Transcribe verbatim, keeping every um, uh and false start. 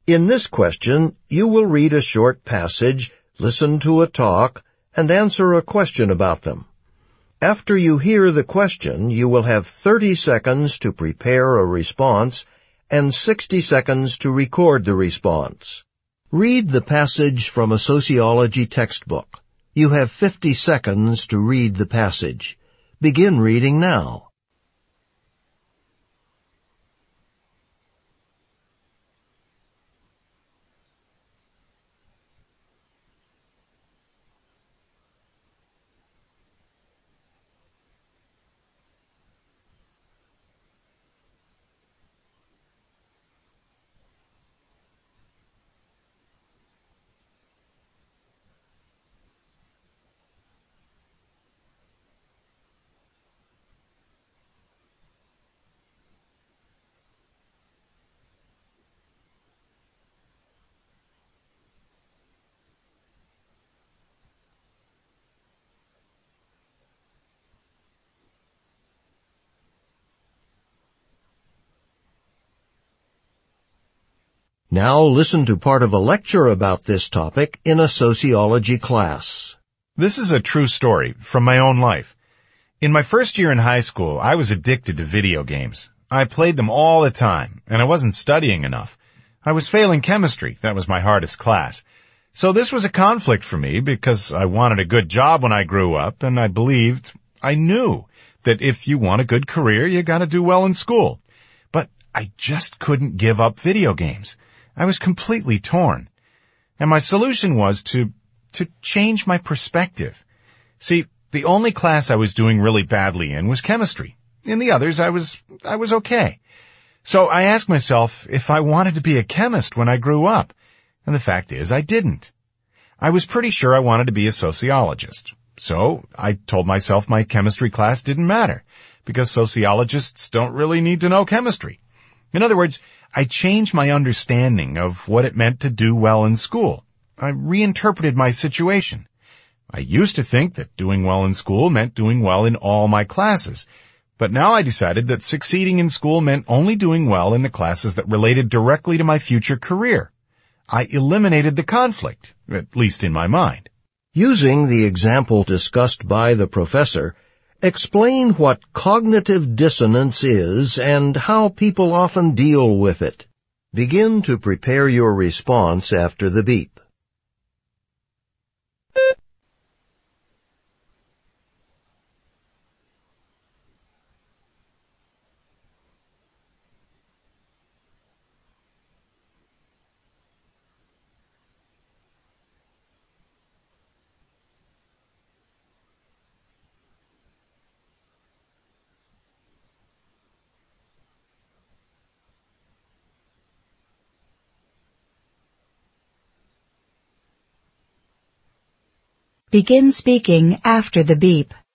In this question, you will read a short passage, listen to a talk, and answer a question about them. After you hear the question, you will have thirty seconds to prepare a response and sixty seconds to record the response. Read the passage from a sociology textbook. You have fifty seconds to read the passage. Begin reading now. Now listen to part of a lecture about this topic in a sociology class. This is a true story from my own life. In my first year in high school, I was addicted to video games. I played them all the time, and I wasn't studying enough. I was failing chemistry. That was my hardest class. So this was a conflict for me because I wanted a good job when I grew up, and I believed, I knew, that if you want a good career, you gotta do well in school. But I just couldn't give up video games. I was completely torn. And my solution was to, to change my perspective. See, the only class I was doing really badly in was chemistry. In the others, I was, I was okay. So I asked myself if I wanted to be a chemist when I grew up. And the fact is, I didn't. I was pretty sure I wanted to be a sociologist. So I told myself my chemistry class didn't matter, because sociologists don't really need to know chemistry. In other words, I changed my understanding of what it meant to do well in school. I reinterpreted my situation. I used to think that doing well in school meant doing well in all my classes. But now I decided that succeeding in school meant only doing well in the classes that related directly to my future career. I eliminated the conflict, at least in my mind. Using the example discussed by the professor, explain what cognitive dissonance is and how people often deal with it. Begin to prepare your response after the beep. Begin speaking after the beep.